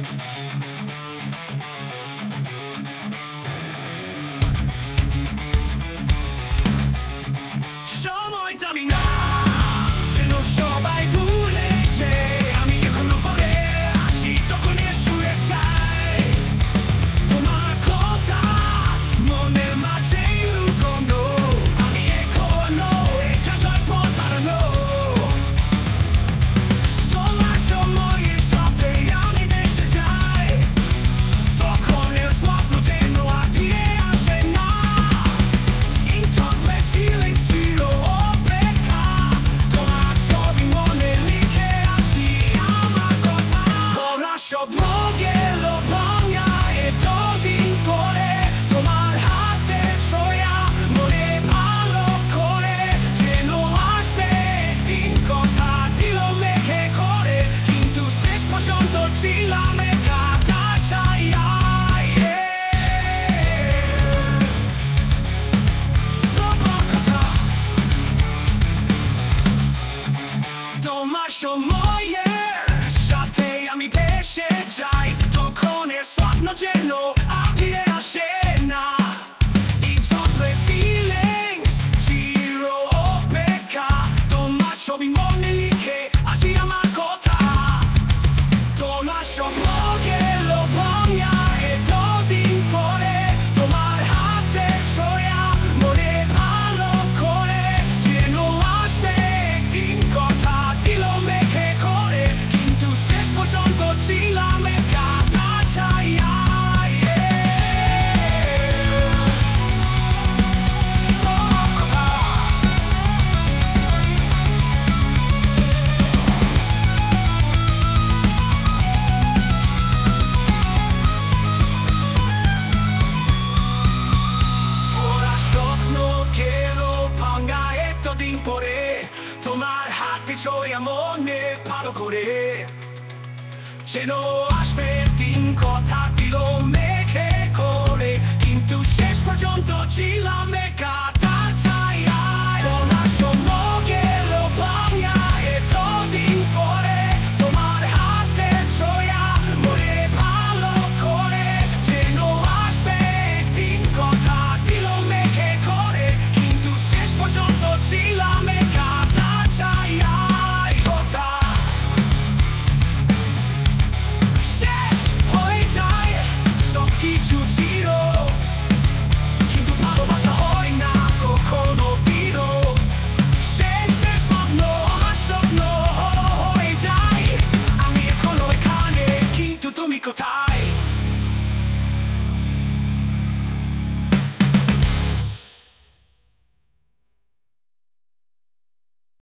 সময়টা আমি না যেন সবাই ভুলেছে, আমি এখনো পড়ে আছি তখন শুয়ে যাই তোমার কথা মনের মাঝে লুকোনো, আমি এখনো এটা জয়পথ হারানো। তোমার সময়ের সাথে আমি ভেসে যাই, তখনের স্বপ্ন যেন আর ফিরে আসে না। Incomplete feelings চির অপেক্ষা, তোমার ছবি মনে লিখে আছি আমার কথা। ভরা স্বপ্ন গেল ভাঙা এতদিন পরে, তোমার হাতে ছোঁয়া মনে ভালো করে, যেন আসবে একদিন কথা দিল মেঘে করে, কিন্তু শেষ পর্যন্ত ছিলাম একা তার ছায়া। তোমার সময়ের সাথে আমি ভেসে যাই, তখনের স্বপ্ন যেন আর ফিরে আসে না। Incomplete feelings চির অপেক্ষা, তোমার ছবি মনে লিখে আছি আমার কথা। তোমার স্বপ্ন গেল ভাঙা এতদিন পরে, তোমার হাতে ছোঁয়া মনে ভালো করে, যেন আসবে একদিন কথা দিল মেঘে করে, কিন্তু শেষ পর্যন্ত ছিলাম একা তার ছায়া। তোমার কথা ওরা স্বপ্ন গেল ভাঙা এতদিন পরে, তোমার হাতে ছোঁয়া মনে ভালো করে, যেন আসবে দিন কথা দিল মেঘে করে, কিন্তু শেষ পর্যন্ত ছিলাম একা তার ছায়ায়। তোমার স্বপ্ন গেল ভাঙা এতদিন পরে, তোমার হাতে ছোঁয়া মনে ভালো করে, যেন আসবে একদিন কথা দিল মেঘে করে, কিন্তু শেষ পর্যন্ত ছিলাম একা তার ছায়ায়। কথা শেষ হয়ে যায় সবকিছু ছিল, কিন্তু ভালোবাসা হয় না কখনো প্রিয়। শেষের স্বপ্ন আমার স্বপ্ন হয়ে যায়, আমি এখনো এখানে কিন্তু তুমি কোথায়?